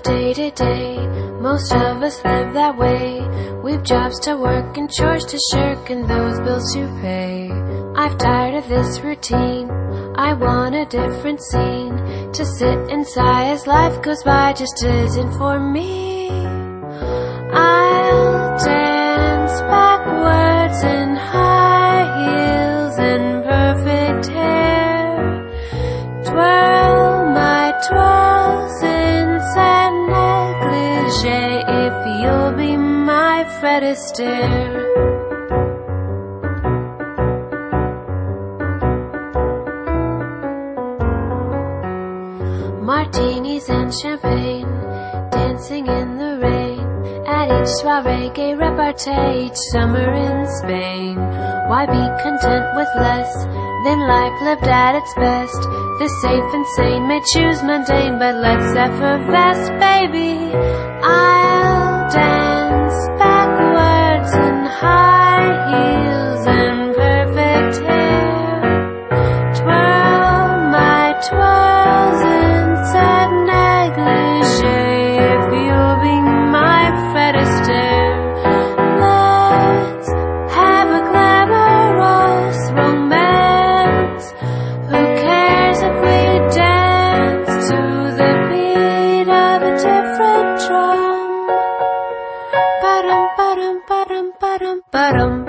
day to day, most of us live that way. We've jobs to work and chores to shirk and those bills to pay. I've tired of this routine, I want a different scene. To sit and sigh as life goes by just isn't for me. I'll dance backwards in high heels and perfect hair, twirl my twirls in sad negligee, if you'll be my Fred Astaire. Martinis and champagne, dancing in the rain, at each soiree, gay repartee, each summer in Spain. Why be content with less than life lived at its best? The safe and sane may choose mundane, but let's effervesce, baby. I'll dance backwards in high heels and perfect hair, twirl my twirls in sad negligee, if you'll be my Fred Astaire. Let's have a glamorous romance. Who cares if we dance to the beat of a different drum? Ba-dum, ba-dum, ba-dum, ba-dum, ba-dum.